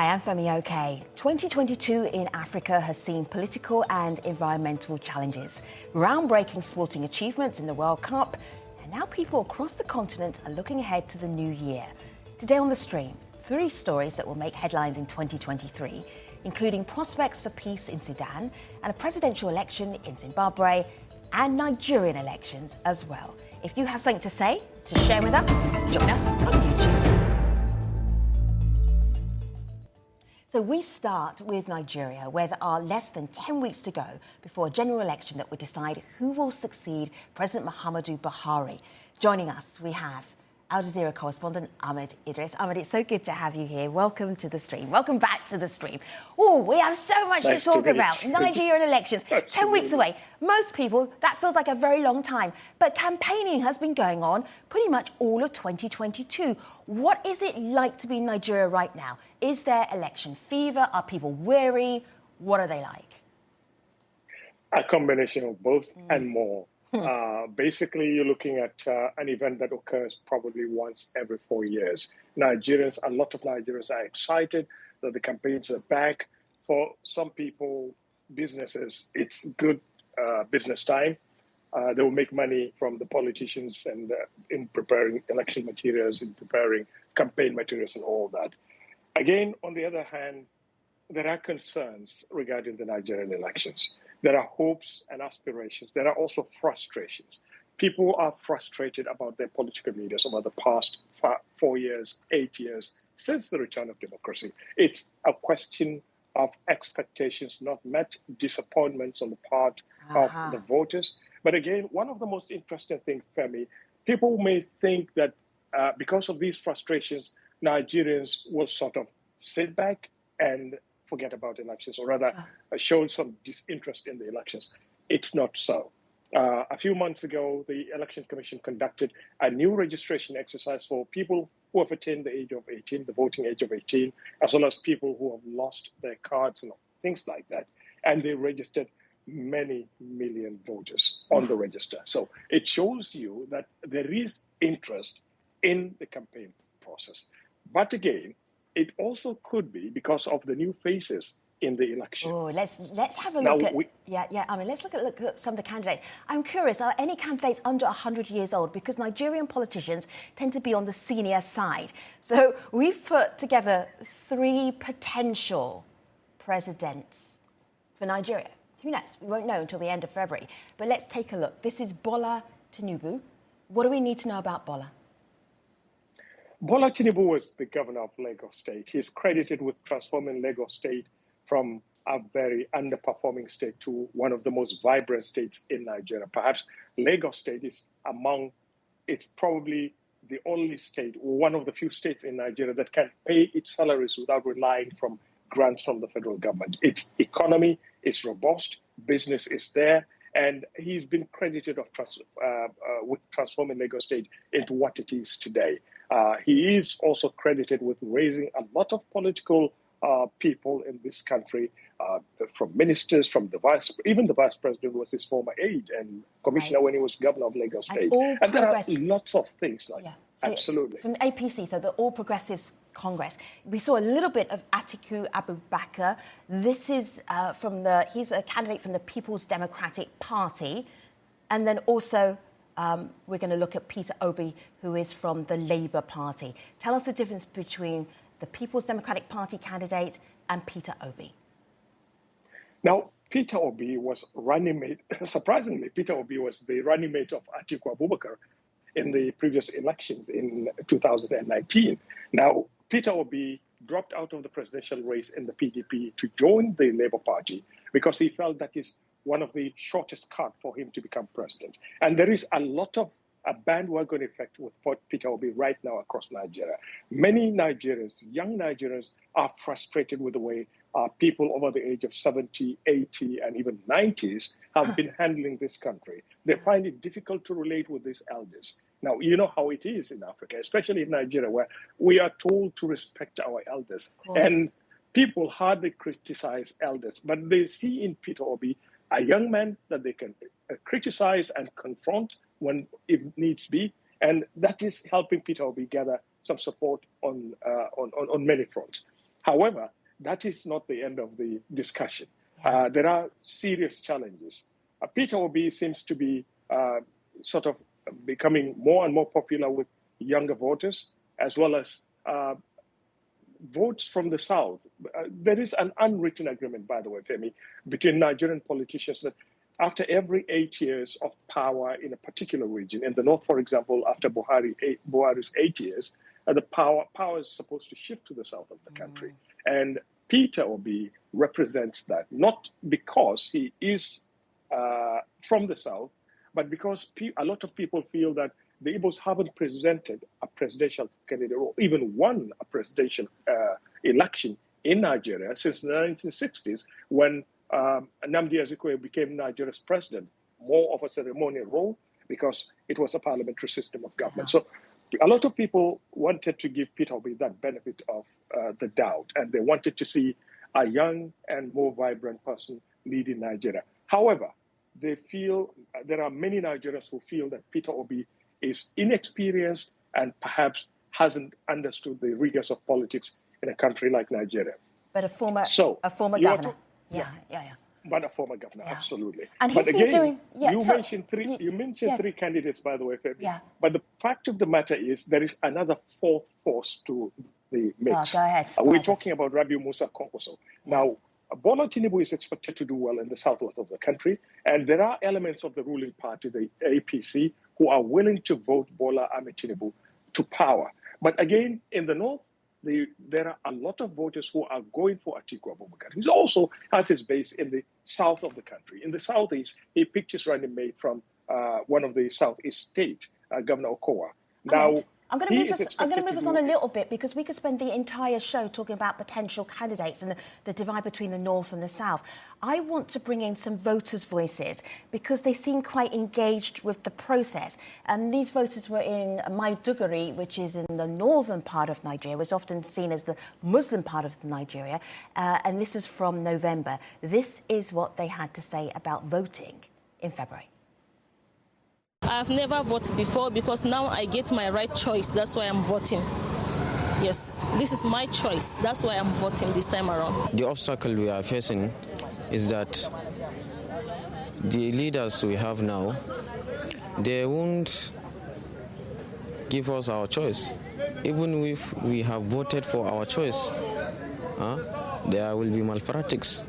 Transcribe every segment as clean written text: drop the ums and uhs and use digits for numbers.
Hi, I'm Femi Oke. 2022 in Africa has seen political and environmental challenges, groundbreaking sporting achievements in the World Cup, and now people across the continent are looking ahead to the new year. Today on The Stream, 3 stories that will make headlines in 2023, including prospects for peace in Sudan and a presidential election in Zimbabwe and Nigerian elections as well. If you have something to say, to share with us, join us on YouTube. So we start with Nigeria, where there are less than 10 weeks to go before a general election that will decide who will succeed President Muhammadu Buhari. Joining us, we have Al Jazeera correspondent Ahmed Idris. Ahmed, it's so good to have you here. Welcome to The Stream. Welcome back to The Stream. Oh, we have so much to talk about. Nigerian elections, 10 weeks away. Most people, that feels like a very long time. But campaigning has been going on pretty much all of 2022. What is it like to be in Nigeria right now? Is there election fever? Are people weary? What are they like? A combination of both and more. Basically, you're looking at an event that occurs probably once every 4 years. A lot of Nigerians are excited that the campaigns are back. For some people, businesses, it's good business time. They will make money from the politicians and in preparing election materials, in preparing campaign materials and all that. Again, on the other hand, there are concerns regarding the Nigerian elections. There are hopes and aspirations. There are also frustrations. People are frustrated about their political leaders over the past 4 years, 8 years, since the return of democracy. It's a question of expectations not met, disappointments on the part of the voters. But again, one of the most interesting things, Femi, people may think that because of these frustrations, Nigerians will sort of sit back and forget about elections, or rather show some disinterest in the elections. It's not so. A few months ago, the Election Commission conducted a new registration exercise for people who have attained the age of 18, the voting age of 18, as well as people who have lost their cards and things like that. And they registered many million voters on the register. So it shows you that there is interest in the campaign process. But again, it also could be because of the new faces in the election. Oh, let's have a look let's look at some of the candidates. I'm curious, are any candidates under 100 years old? Because Nigerian politicians tend to be on the senior side. So we've put together 3 potential presidents for Nigeria. Who knows? We won't know until the end of February. But let's take a look. This is Bola Tinubu. What do we need to know about Bola? Bola Tinubu was the governor of Lagos State. He is credited with transforming Lagos State from a very underperforming state to one of the most vibrant states in Nigeria. Perhaps Lagos State it's probably the only state, or one of the few states in Nigeria that can pay its salaries without relying from grants from the federal government. Its economy is robust, business is there, and he's been credited with transforming Lagos State into what it is today. He is also credited with raising a lot of political people in this country, from ministers, from even the vice president was his former aide and commissioner when he was governor of Lagos State. And there are lots of things like that. Absolutely. From the APC, so the All Progressives Congress, we saw a little bit of Atiku Abubakar. This is he's a candidate from the People's Democratic Party. And then also we're going to look at Peter Obi, who is from the Labour Party. Tell us the difference between the People's Democratic Party candidate and Peter Obi. Now, Peter Obi was running mate. Surprisingly, Peter Obi was the running mate of Atiku Abubakar in the previous elections in 2019. Now, Peter Obi dropped out of the presidential race in the PDP to join the Labour Party because he felt that is one of the shortest cut for him to become president. And there is a lot of a bandwagon effect with Peter Obi right now across Nigeria. Many Nigerians, young Nigerians, are frustrated with the way people over the age of 70, 80, and even 90s have been handling this country. They find it difficult to relate with these elders. Now, you know how it is in Africa, especially in Nigeria, where we are told to respect our elders. And people hardly criticize elders, but they see in Peter Obi a young man that they can criticize and confront when it needs be, and that is helping Peter Obi gather some support on many fronts. However, that is not the end of the discussion. Yeah. There are serious challenges. Peter Obi seems to be sort of becoming more and more popular with younger voters, as well as votes from the South. There is an unwritten agreement, by the way, Femi, between Nigerian politicians that after every 8 years of power in a particular region, in the North, for example, after Buhari's 8 years, the power is supposed to shift to the south of the country. And Peter Obi represents that, not because he is from the south, but because a lot of people feel that the Igbos haven't presented a presidential candidate or even won a presidential election in Nigeria since the 1960s, when Nnamdi Azikiwe became Nigeria's president, more of a ceremonial role because it was a parliamentary system of government. So a lot of people wanted to give Peter Obi that benefit of the doubt, and they wanted to see a young and more vibrant person leading Nigeria. However, they feel there are many Nigerians who feel that Peter Obi is inexperienced and perhaps hasn't understood the rigors of politics in a country like Nigeria. But a former governor. But a former governor, absolutely. And he's been doing. You mentioned three candidates, by the way, Femi. Yeah. But the fact of the matter is there is another fourth force to the mix. Go ahead. We're talking about Rabiu Musa Kwankwaso. Now, Bola Tinubu is expected to do well in the southwest of the country, and there are elements of the ruling party, the APC, who are willing to vote Bola Ahmed Tinubu to power. But again, in the north, there are a lot of voters who are going for Atiku Abubakar. He also has his base in the south of the country. In the southeast, he picked his running mate from one of the southeast states, Governor Okowa. Now, I'm going to move us on a little bit, because we could spend the entire show talking about potential candidates and the divide between the north and the south. I want to bring in some voters' voices because they seem quite engaged with the process. And these voters were in Maiduguri, which is in the northern part of Nigeria, was often seen as the Muslim part of Nigeria. And this is from November. This is what they had to say about voting in February. I've never voted before because now I get my right choice. That's why I'm voting. Yes, this is my choice. That's why I'm voting this time around. The obstacle we are facing is that the leaders we have now, they won't give us our choice. Even if we have voted for our choice, there will be malpractice.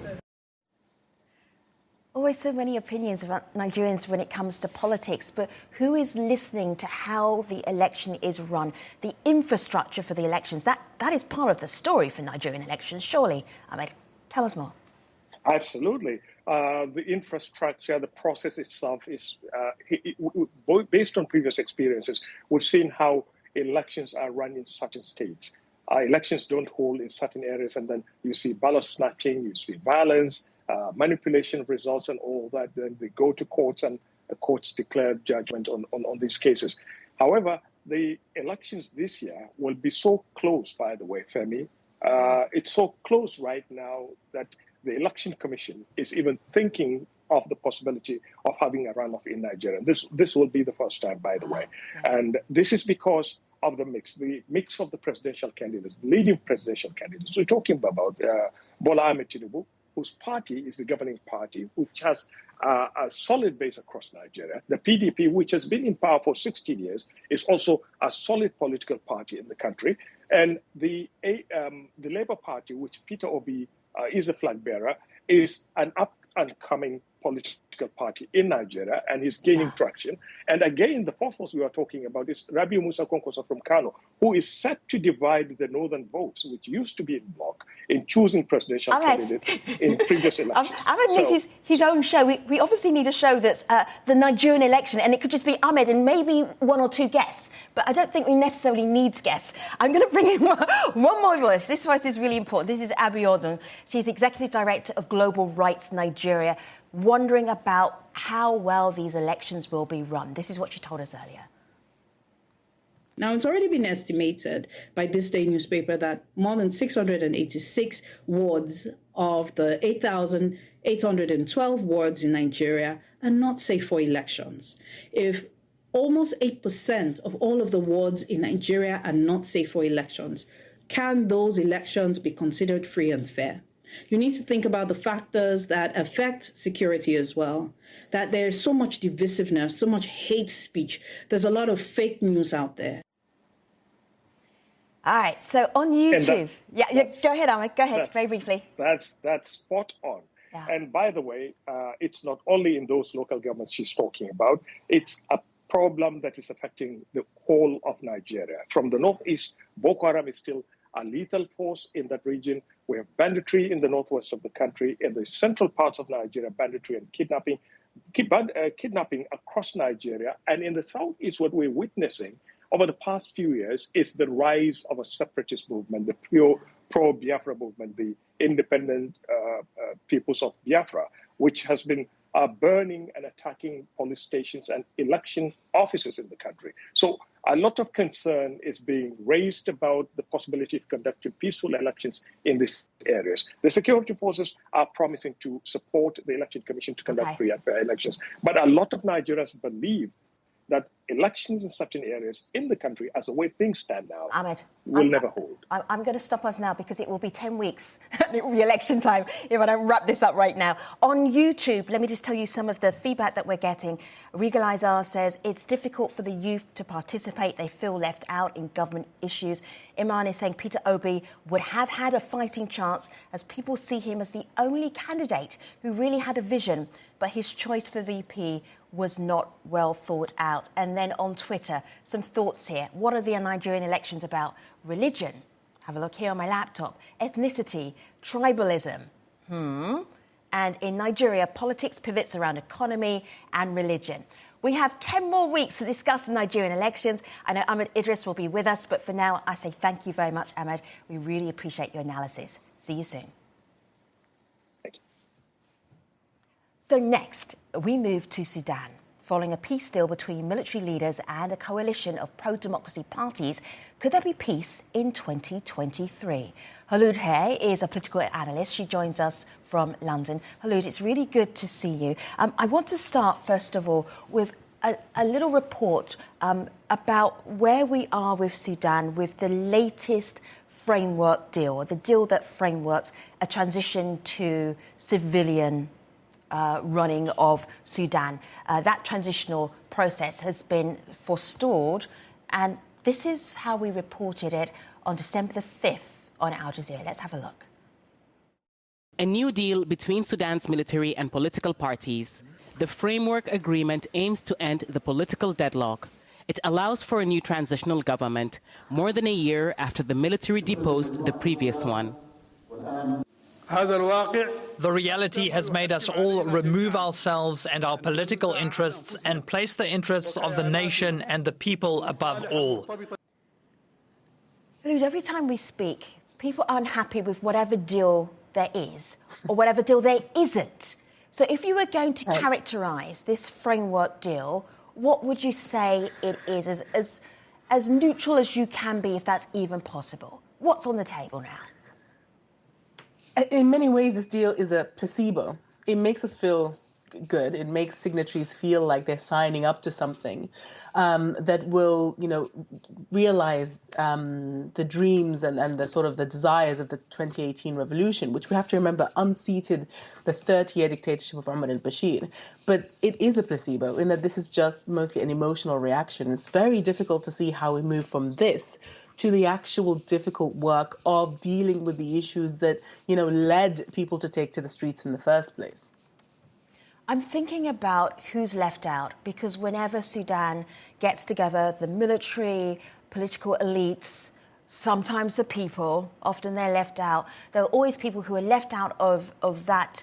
Always so many opinions about Nigerians when it comes to politics, but who is listening to how the election is run? The infrastructure for the elections, that is part of the story for Nigerian elections, surely. Ahmed, tell us more. Absolutely. The infrastructure, the process itself is, based on previous experiences, we've seen how elections are run in certain states. Elections don't hold in certain areas, and then you see ballot snatching, you see violence, manipulation of results and all that. Then they go to courts, and the courts declare judgment on these cases. However, the elections this year will be so close, by the way, Femi. It's so close right now that the Election Commission is even thinking of the possibility of having a runoff in Nigeria. This will be the first time, by the way. And this is because of the mix of the presidential candidates, the leading presidential candidates. We're talking about Bola Ahmed Tinubu, whose party is the governing party, which has a solid base across Nigeria. The PDP, which has been in power for 16 years, is also a solid political party in the country. And the Labour Party, which Peter Obi is a flag bearer, is an up-and-coming political party in Nigeria, and he's gaining traction. And again, the fourth force we are talking about is Rabiu Musa Kwankwaso from Kano, who is set to divide the northern votes, which used to be in bloc, in choosing presidential candidates in previous elections. Ahmed needs his own show. We obviously need a show that's the Nigerian election, and it could just be Ahmed and maybe one or two guests. But I don't think we necessarily need guests. I'm going to bring in one more voice. This voice is really important. This is Abiodun. She's the Executive Director of Global Rights Nigeria, wondering about how well these elections will be run. This is what she told us earlier. Now, it's already been estimated by This Day newspaper that more than 686 wards of the 8,812 wards in Nigeria are not safe for elections. If almost 8% of all of the wards in Nigeria are not safe for elections, can those elections be considered free and fair? You need to think about the factors that affect security as well, that there's so much divisiveness, so much hate speech. There's a lot of fake news out there. All right, so on YouTube, go ahead, Ahmed, go ahead, very briefly. That's spot on. Yeah. And by the way, it's not only in those local governments she's talking about, it's a problem that is affecting the whole of Nigeria. From the northeast, Boko Haram is still a lethal force in that region. We have banditry in the northwest of the country. In the central parts of Nigeria, banditry and kidnapping across Nigeria. And in the southeast, what we're witnessing over the past few years is the rise of a separatist movement, the pure pro-Biafra movement, the independent peoples of Biafra, which has been burning and attacking police stations and election offices in the country. So a lot of concern is being raised about the possibility of conducting peaceful elections in these areas. The security forces are promising to support the Election Commission to conduct free and fair elections. But a lot of Nigerians believe that elections in certain areas in the country, as the way things stand now, Ahmed, will never hold. I'm going to stop us now because it will be 10 weeks, it will be election time, if I don't wrap this up right now. On YouTube, let me just tell you some of the feedback that we're getting. Regal Izar says, it's difficult for the youth to participate. They feel left out in government issues. Iman is saying Peter Obi would have had a fighting chance as people see him as the only candidate who really had a vision, but his choice for VP was not well thought out. And then on Twitter, some thoughts here. What are the Nigerian elections about? Religion. Have a look here on my laptop. Ethnicity, tribalism. And in Nigeria, politics pivots around economy and religion. We have 10 more weeks to discuss the Nigerian elections. I know Ahmed Idris will be with us, but for now, I say thank you very much, Ahmed. We really appreciate your analysis. See you soon. So next, we move to Sudan. Following a peace deal between military leaders and a coalition of pro-democracy parties, could there be peace in 2023? Khulud Hay is a political analyst. She joins us from London. Khulud, it's really good to see you. I want to start, first of all, with a little report about where we are with Sudan with the latest framework deal, the deal that frameworks a transition to civilian running of Sudan. That transitional process has been forestalled, and this is how we reported it on December the 5th on Al Jazeera. Let's have a look. A new deal between Sudan's military and political parties. The framework agreement aims to end the political deadlock. It allows for a new transitional government, more than a year after the military deposed the previous one. The reality has made us all remove ourselves and our political interests and place the interests of the nation and the people above all. Every time we speak, people aren't happy with whatever deal there is or whatever deal there isn't. So if you were going to characterise this framework deal, what would you say it is, as neutral as you can be, if that's even possible? What's on the table now? In many ways, this deal is a placebo. It makes us feel good. It makes signatories feel like they're signing up to something that will, realize the dreams and the sort of the desires of the 2018 revolution, which we have to remember unseated the 30-year dictatorship of Omar al-Bashir. But it is a placebo in that this is just mostly an emotional reaction. It's very difficult to see how we move from this to the actual difficult work of dealing with the issues that, led people to take to the streets in the first place. I'm thinking about who's left out, because whenever Sudan gets together, the military, political elites, sometimes the people, often they're left out. There are always people who are left out of that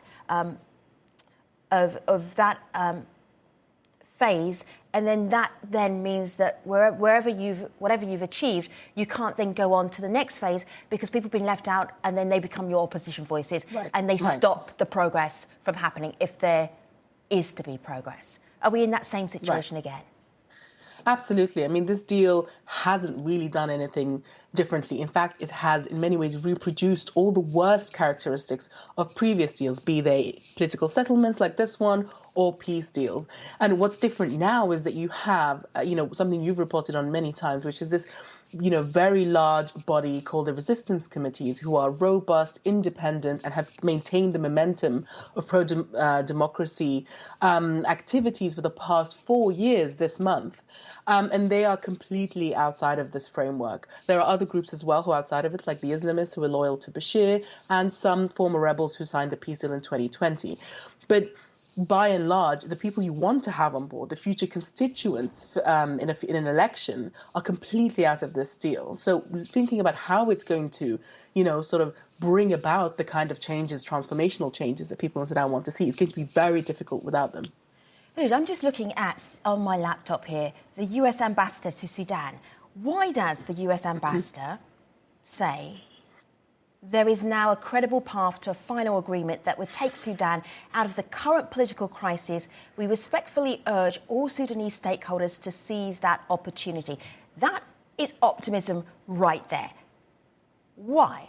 phase, and then that then means that whatever you've achieved, you can't then go on to the next phase because people have been left out, and then they become your opposition voices, and they stop the progress from happening if there is to be progress. Are we in that same situation again? Absolutely. I mean, this deal hasn't really done anything differently. In fact, it has in many ways reproduced all the worst characteristics of previous deals, be they political settlements like this one or peace deals. And what's different now is that you have, something you've reported on many times, which is this very large body called the resistance committees, who are robust, independent, and have maintained the momentum of pro-democracy activities for the past 4 years this month. And they are completely outside of this framework. There are other groups as well who are outside of it, like the Islamists who are loyal to Bashir, and some former rebels who signed the peace deal in 2020. But by and large, the people you want to have on board, the future constituents in an election, are completely out of this deal. So thinking about how it's going to, sort of bring about the kind of changes, transformational changes that people in Sudan want to see, it's going to be very difficult without them. I'm just looking at, on my laptop here, the US ambassador to Sudan. Why does the US ambassador say there is now a credible path to a final agreement that would take Sudan out of the current political crisis? We respectfully urge all Sudanese stakeholders to seize that opportunity. That is optimism right there. Why?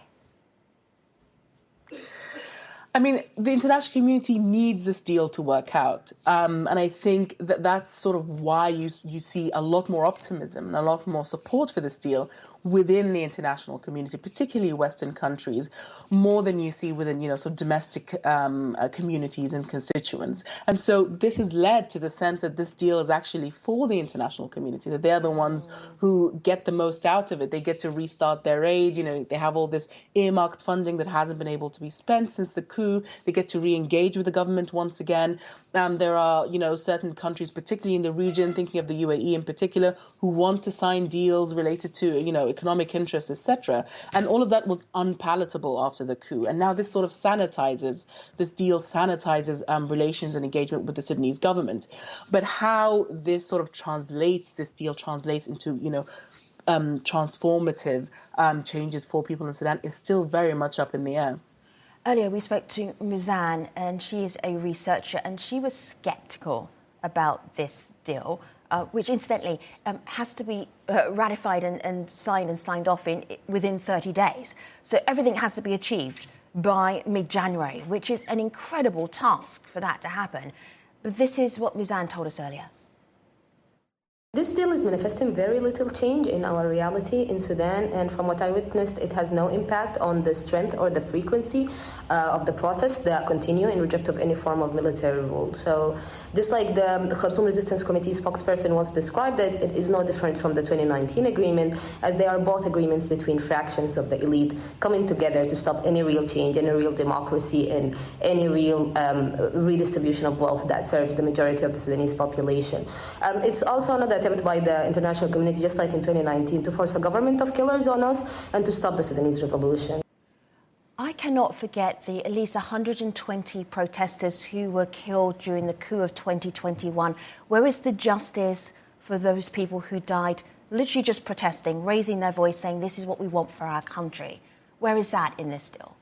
I mean, the international community needs this deal to work out. And I think that that's sort of why you see a lot more optimism and a lot more support for this deal within the international community, particularly Western countries, more than you see within, sort of domestic communities and constituents. And so this has led to the sense that this deal is actually for the international community, that they're the ones who get the most out of it. They get to restart their aid. They have all this earmarked funding that hasn't been able to be spent since the coup. They get to re-engage with the government once again. There are, certain countries, particularly in the region, thinking of the UAE in particular, who want to sign deals related to, economic interests, etc. And all of that was unpalatable after the coup. And now this sort of this deal sanitizes relations and engagement with the Sudanese government. But how this sort of this deal translates into, transformative changes for people in Sudan is still very much up in the air. Earlier, we spoke to Muzan, and she is a researcher, and she was skeptical about this deal, which incidentally has to be ratified and signed off within 30 days. So everything has to be achieved by mid-January, which is an incredible task for that to happen. But this is what Muzan told us earlier. This deal is manifesting very little change in our reality in Sudan, and from what I witnessed, it has no impact on the strength or the frequency of the protests that continue in reject of any form of military rule. So just like the Khartoum Resistance Committee spokesperson once described it is no different from the 2019 agreement, as they are both agreements between fractions of the elite coming together to stop any real change, any real democracy, and any real redistribution of wealth that serves the majority of the Sudanese population. It's also another attempt by the international community, just like in 2019, to force a government of killers on us and to stop the Sudanese revolution. I cannot forget the at least 120 protesters who were killed during the coup of 2021. Where is the justice for those people who died literally just protesting, raising their voice, saying this is what we want for our country? Where is that in this deal?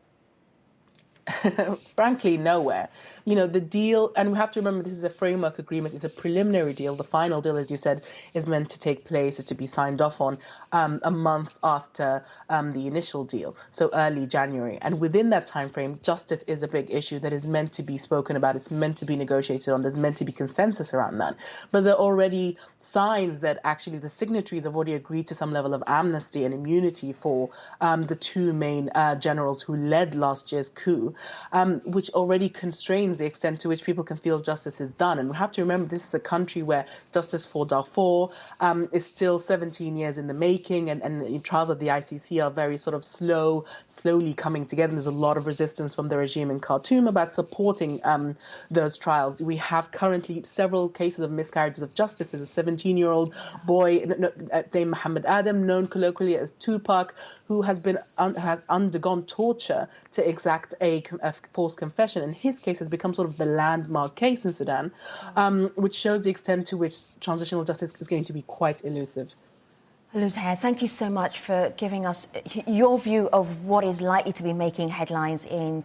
Frankly, nowhere. The deal, and we have to remember this is a framework agreement, it's a preliminary deal. The final deal, as you said, is meant to take place, to be signed off on a month after the initial deal, so early January. And within that time frame, justice is a big issue that is meant to be spoken about, it's meant to be negotiated on, there's meant to be consensus around that. But there are already signs that actually the signatories have already agreed to some level of amnesty and immunity for the two main generals who led last year's coup, which already constrains the extent to which people can feel justice is done. And we have to remember this is a country where justice for Darfur is still 17 years in the making, and trials at the ICC are very sort of slowly coming together. And there's a lot of resistance from the regime in Khartoum about supporting those trials. We have currently several cases of miscarriages of justice. There's a 17-year-old boy named Muhammad Adam, known colloquially as Tupac, who has undergone torture to exact a forced confession. And his case has become sort of the landmark case in Sudan, which shows the extent to which transitional justice is going to be quite elusive. Luther, thank you so much for giving us your view of what is likely to be making headlines in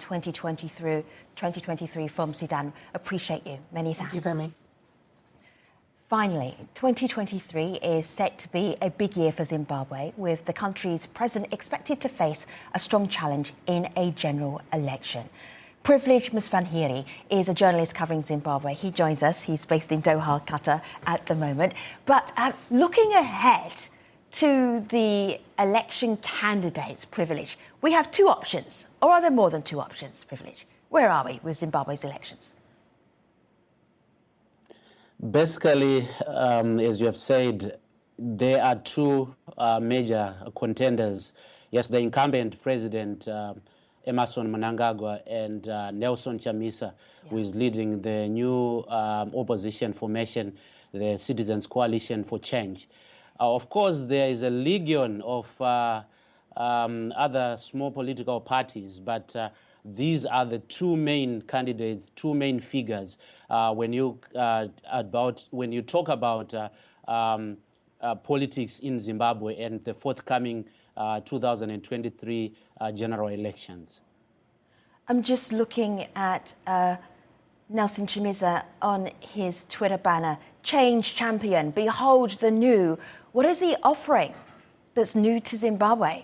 2023 from Sudan. Appreciate you. Many thanks. Thank you, Femi. Finally, 2023 is set to be a big year for Zimbabwe, with the country's president expected to face a strong challenge in a general election. Privileged Msvanhiri is a journalist covering Zimbabwe. He joins us. He's based in Doha, Qatar at the moment. But looking ahead to the election candidates, Privilege, we have two options, or are there more than two options, Privilege? Where are we with Zimbabwe's elections? Basically, as you have said, there are two major contenders. Yes, the incumbent president, Emmerson Mnangagwa, and Nelson Chamisa, who is leading the new opposition formation, the Citizens Coalition for Change. Of course, there is a legion of other small political parties, but these are the two main candidates, two main figures when you talk about politics in Zimbabwe and the forthcoming 2023 general elections. I'm just looking at Nelson Chamisa on his Twitter banner, Change Champion, behold the new. What is he offering that's new to Zimbabwe?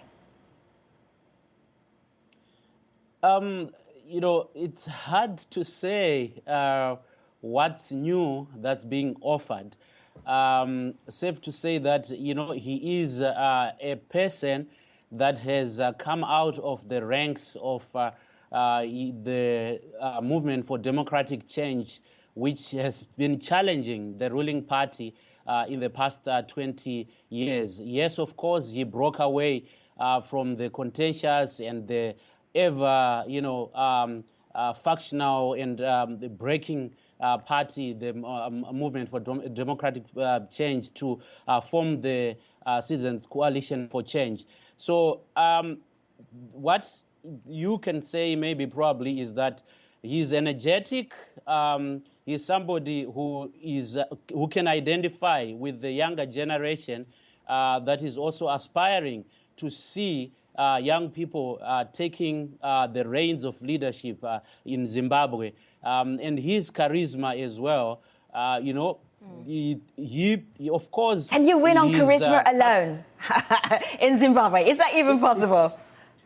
You know, it's hard to say what's new that's being offered. Safe to say that, you know, he is a person that has come out of the ranks of the movement for democratic change, which has been challenging the ruling party in the past 20 years. Yes, of course, he broke away from the contentious and the ever, you know, factional and the breaking party, the movement for democratic change, to form the Citizens Coalition for Change. So what you can say maybe probably is that he's energetic. He's somebody who can identify with the younger generation that is also aspiring to see young people taking the reins of leadership in Zimbabwe. And his charisma as well, you know, he of course... Can you win on charisma alone in Zimbabwe? Is that even possible?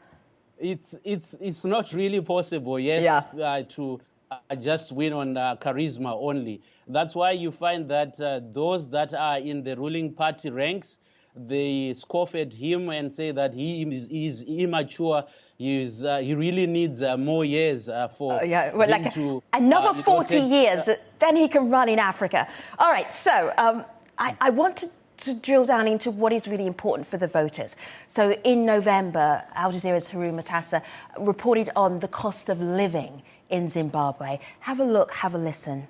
It's not really possible, yes, to just win on charisma only. That's why you find that those that are in the ruling party ranks, they scoff at him and say that he is immature. He really needs more years for him to... Another 40 years, then he can run in Africa. All right, so I want to drill down into what is really important for the voters. So in November, Al Jazeera's Haroon Matassa reported on the cost of living in Zimbabwe. Have a look, have a listen.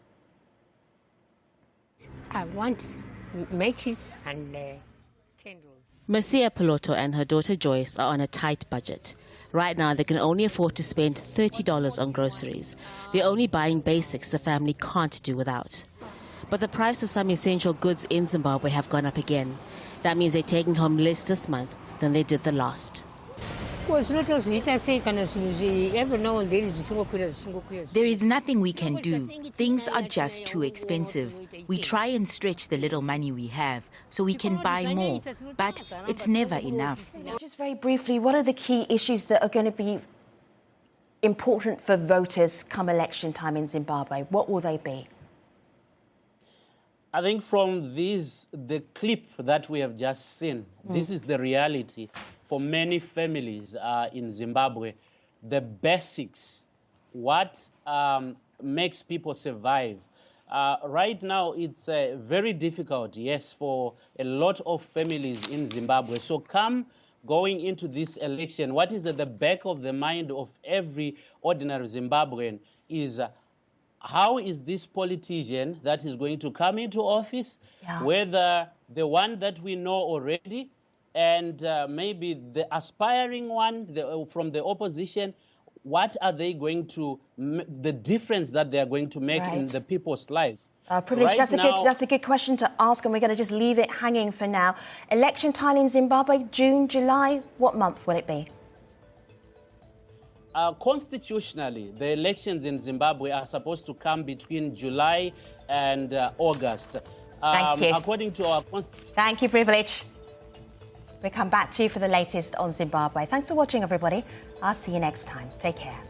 I want matches and candles. Marcia Piloto and her daughter Joyce are on a tight budget. Right now, they can only afford to spend $30 on groceries. They're only buying basics the family can't do without. But the price of some essential goods in Zimbabwe have gone up again. That means they're taking home less this month than they did the last. There is nothing we can do. Things are just too expensive. We try and stretch the little money we have so we can buy more, but it's never enough. Just very briefly, what are the key issues that are going to be important for voters come election time in Zimbabwe? What will they be? I think from the clip that we have just seen, this is the reality for many families in Zimbabwe. The basics, what makes people survive. Right now, it's very difficult, yes, for a lot of families in Zimbabwe. So going into this election, what is at the back of the mind of every ordinary Zimbabwean is how is this politician that is going to come into office, whether the one that we know already and maybe the aspiring one from the opposition, what are they going to, the difference that they are going to make in the people's lives? Privilege, that's a good question to ask, and we're going to just leave it hanging for now. Election time in Zimbabwe, June, July, what month will it be? Constitutionally, the elections in Zimbabwe are supposed to come between July and August. Thank you. According to our constitution. Thank you, Privilege. We'll come back to you for the latest on Zimbabwe. Thanks for watching, everybody. I'll see you next time. Take care.